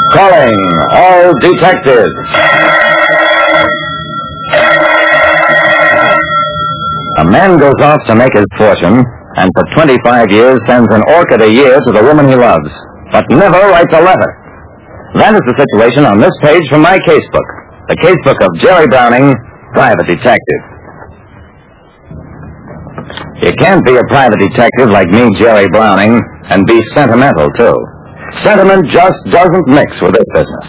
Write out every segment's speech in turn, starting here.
Calling all detectives. A man goes off to make his fortune, and for 25 years sends an orchid a year to the woman he loves, but never writes a letter. That is the situation on this page from my casebook, the casebook of Jerry Browning, private detective. You can't be a private detective like me, Jerry Browning, and be sentimental, too. Sentiment just doesn't mix with this business.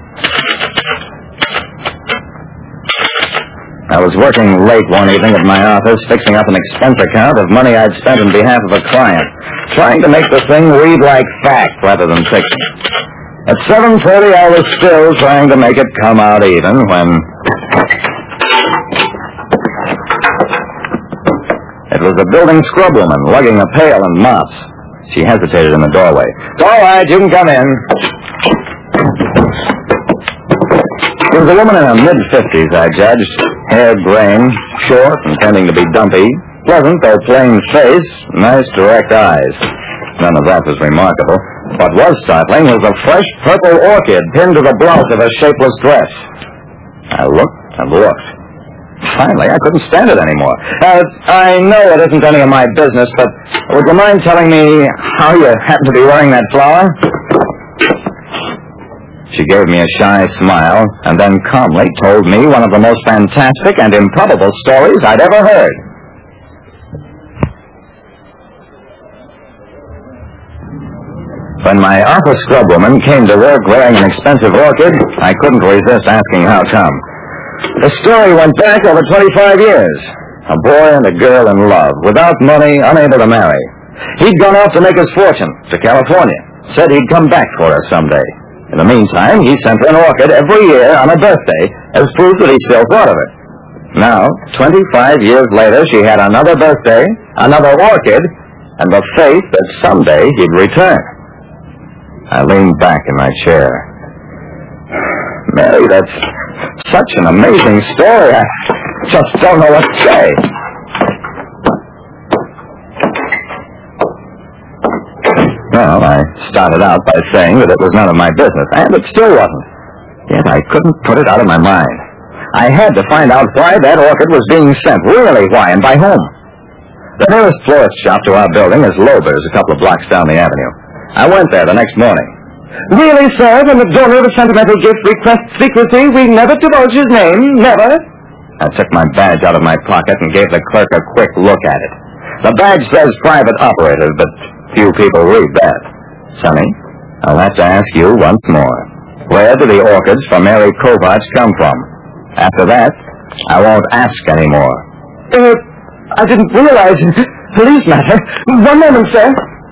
I was working late one evening at my office, fixing up an expense account of money I'd spent on behalf of a client, trying to make the thing read like fact rather than fiction. At 7:30, I was still trying to make it come out even when... It was a building scrubwoman lugging a pail and mops. She hesitated in the doorway. "It's all right, you can come in." She was a woman in her mid-50s, I judged. Hair graying, short and tending to be dumpy, pleasant though plain face, nice direct eyes. None of that was remarkable. What was startling was a fresh purple orchid pinned to the blouse of her shapeless dress. I looked and looked. Finally, I couldn't stand it anymore. I know it isn't any of my business, but would you mind telling me how you happen to be wearing that flower? She gave me a shy smile and then calmly told me one of the most fantastic and improbable stories I'd ever heard. When my office scrubwoman came to work wearing an expensive orchid, I couldn't resist asking how come. The story went back over 25 years. A boy and a girl in love, without money, unable to marry. He'd gone off to make his fortune, to California. Said he'd come back for her someday. In the meantime, he sent her an orchid every year on her birthday as proof that he still thought of her. Now, 25 years later, she had another birthday, another orchid, and the faith that someday he'd return. I leaned back in my chair. "Mary, that's such an amazing story. I just don't know what to say." Well, I started out by saying that it was none of my business, and it still wasn't. Yet I couldn't put it out of my mind. I had to find out why that orchid was being sent, really why, and by whom. The nearest florist shop to our building is Lober's, a couple of blocks down the avenue. I went there the next morning. "Really, sir, when the donor of a sentimental gift requests secrecy, we never divulge his name, never." I took my badge out of my pocket and gave the clerk a quick look at it. The badge says private operator, but few people read that. Sonny, I'll have to ask you once more. Where do the orchids for Mary Kovach come from? After that, I won't ask anymore. I didn't realize. Police matter. One moment, sir.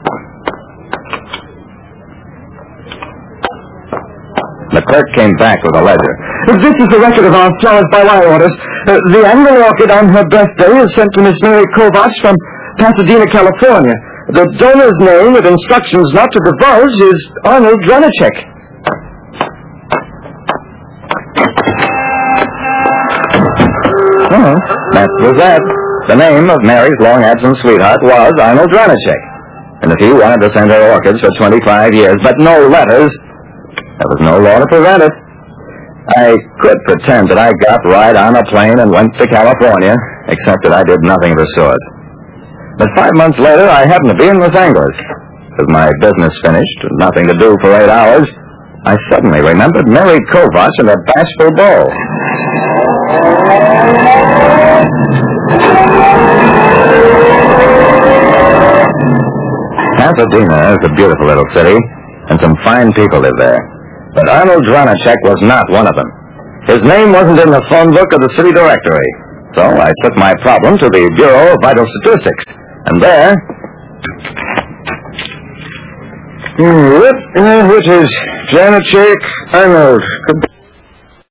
The clerk came back with a ledger. "This is the record of our flowers by wire orders. The annual orchid on her birthday is sent to Miss Mary Kovach from Pasadena, California. The donor's name with instructions not to divulge is Arnold Dranachek." Oh, that was that. The name of Mary's long-absent sweetheart was Arnold Dranachek. And if he wanted to send her orchids for 25 years, but no letters, there was no law to prevent it. I could pretend that I got right on a plane and went to California, except that I did nothing of the sort. But 5 months later, I happened to be in Los Angeles. With my business finished and nothing to do for 8 hours, I suddenly remembered Mary Kovach and her bashful beau. Pasadena is a beautiful little city, and some fine people live there. But Arnold Dranachek was not one of them. His name wasn't in the phone book of the city directory. So I took my problem to the Bureau of Vital Statistics. And there... Which is Dranachek Arnold?